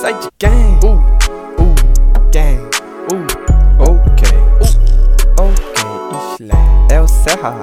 Eastside Gang. Gang. Ok. Isla. É o Serra.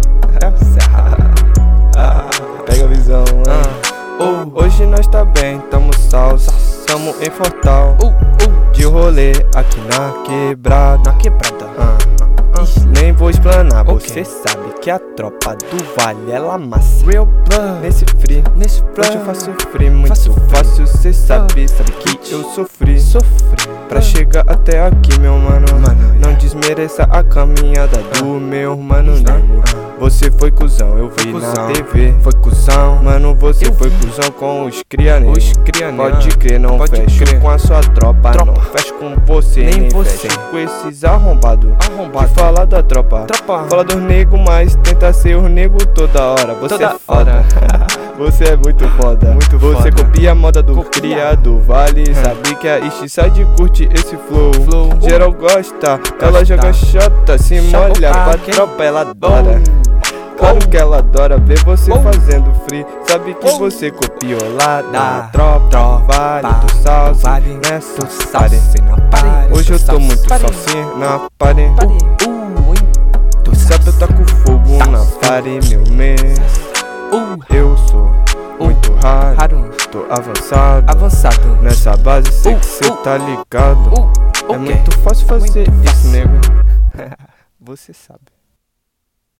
Pega a visão, hoje nós tá bem, tamo salso, tamo em Fortal. De rolê aqui na quebrada. Nem vou explanar, você sabe que a tropa do Vale ela massa. Real blood. Nesse free, hoje eu faço free, muito fácil, cê sabe que eu sofri pra chegar até aqui, meu mano. Não desmereça a caminhada do meu mano nego. Você foi cuzão, eu vi na TV. Foi cuzão, mano, você foi cuzão com os cria nego. Pode crer, não fecho com a sua tropa. Não fecho com você, nem você com esses arrombados. Que fala da tropa, fala dos nego, mas tenta ser os nego toda hora. Você é foda. Você é muito foda. Você copia a moda do cria do Vale. Sabe que a Eastside curte esse flow. Geral gosta, ela joga chota, se molha pra tropa, ela adora. Claro que ela adora ver você fazendo free. Sabe que você copiou lá da tropa Vale. Tô salso nessa party. Hoje eu tô muito salsinho na party. Tu sabe eu taco fogo na party, meu man. Eu sou muito raro, tô avançado nessa base, sei que cê tá ligado. É muito fácil fazer isso, nego. Você sabe.